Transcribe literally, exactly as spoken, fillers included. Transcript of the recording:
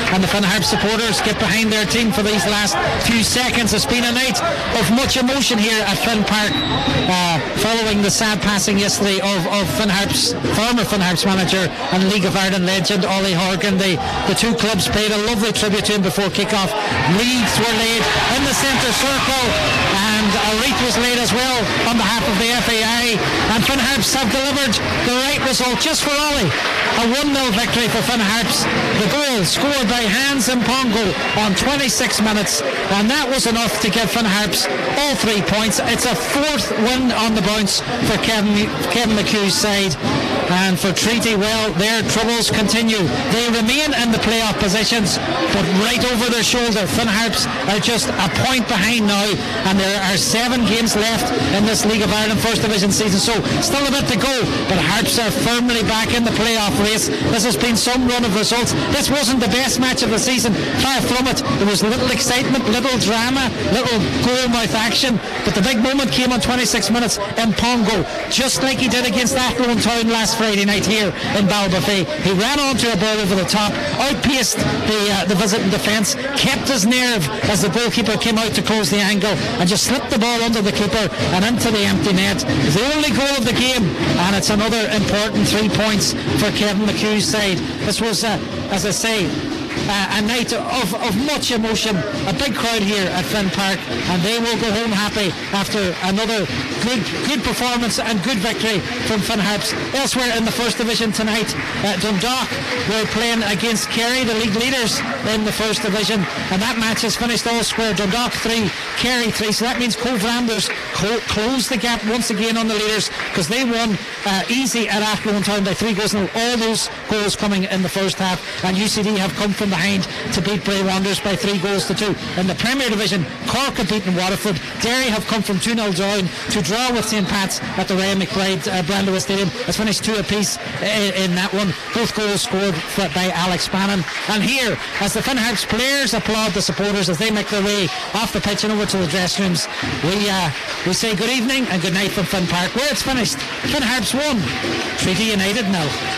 and the Finn Harps supporters get behind their team for these last few seconds. It's been a night of much emotion here at Finn Park, uh, following the sad passing yesterday of, of Finn Harps, former Finn Harps manager and League of Ireland legend Ollie Horgan. The, the two clubs paid a lovely tribute to him before kick-off. Wreaths were laid in the centre circle, and a wreath was laid as well on behalf of the F A I, and Finn Harps have delivered the right result just for Ollie. A one nil victory for Finn Harps. The goal scored by Hans Mpongo on twenty-six minutes, and that was enough to give Finn Harps all three points. It's a fourth win on the bounce for Kevin, Kevin McHugh's side. And for Treaty, well, their troubles continue. They remain in the playoff positions, but right over their shoulder, Finn Harps are just a point behind now, and there are seven games left in this League of Ireland First Division season, so still a bit to go, but Harps are firmly back in the playoff race. This has been some run of results. This wasn't the best match of the season, far from it. There was little excitement, little drama, little goal-mouth action, but the big moment came on twenty-six minutes in Pongo, just like he did against Athlone Town last Friday night here in Ballybofey. He ran onto a ball over the top, outpaced the uh, the visiting defence, kept his nerve as the goalkeeper came out to close the angle, and just slipped the ball under the keeper and into the empty net. It's the only goal of the game, and it's another important three points for Kevin McHugh's side. This was, uh, as I say, Uh, a night of, of much emotion, a big crowd here at Finn Park, and they will go home happy after another good good performance and good victory from Finn Harps. Elsewhere in the First Division tonight, uh, Dundalk were playing against Kerry, the league leaders in the First Division, and that match has finished all square. Dundalk three, Kerry three, so that means Cove Ramblers co- close the gap once again on the leaders, because they won uh, easy at Athlone Town by three goals, and all those goals coming in the first half, and U C D have come from behind to beat Bray Wanderers by three goals to two. In the Premier Division, Cork have beaten Waterford. Derry have come from two nil down to draw with St Pat's at the Ray McBride uh, Brandowa Stadium. It's finished two apiece in, in that one. Both goals scored for, by Alex Bannon. And here, as the Finn Harps players applaud the supporters as they make their way off the pitch and over to the dressing rooms, we uh, we say good evening and good night from Finn Park, where it's finished. Finn Harps won, Treaty United nil.